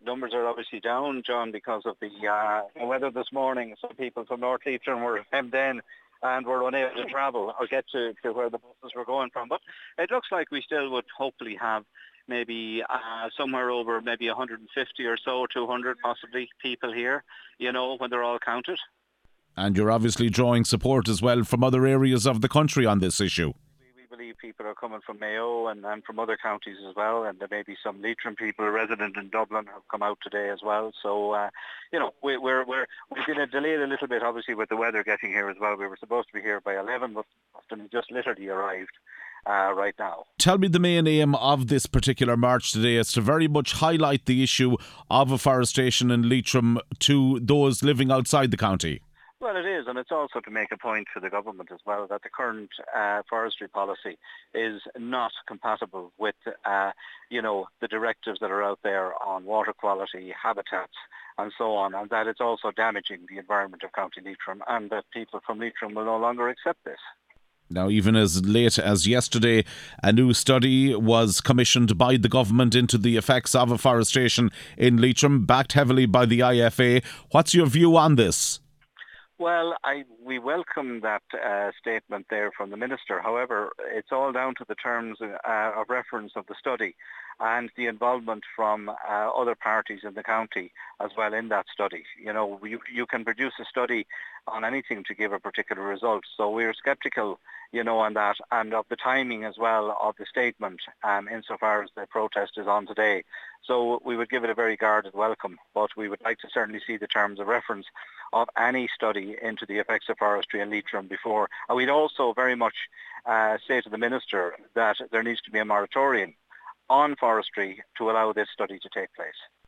Numbers are obviously down, John, because of the weather this morning. Some people from North Leitrim were hemmed in and were unable to travel or get to where the buses were going from. But it looks like we still would hopefully have maybe somewhere over maybe 150 or so, 200 possibly people here, when they're all counted. And you're obviously drawing support as well from other areas of the country on this issue. We believe people are coming from Mayo and from other counties as well, and there may be some Leitrim people resident in Dublin who have come out today as well. So, we've been delayed a little bit, obviously, with the weather getting here as well. We were supposed to be here by 11, but often just literally arrived right now. Tell me the main aim of this particular march today is to very much highlight the issue of afforestation in Leitrim to those living outside the county. Well, it is, and it's also to make a point to the government as well that the current forestry policy is not compatible with, the directives that are out there on water quality, habitats, and so on, and that it's also damaging the environment of County Leitrim, and that people from Leitrim will no longer accept this. Now, even as late as yesterday, a new study was commissioned by the government into the effects of afforestation in Leitrim, backed heavily by the IFA. What's your view on this? Well, we welcome that statement there from the Minister. However, it's all down to the terms of reference of the study and the involvement from other parties in the county as well in that study. You can produce a study on anything to give a particular result. So we're sceptical, on that, and of the timing as well of the statement insofar as the protest is on today. So we would give it a very guarded welcome, but we would like to certainly see the terms of reference of any study into the effects of forestry in Leitrim before. And we'd also very much say to the Minister that there needs to be a moratorium on forestry to allow this study to take place.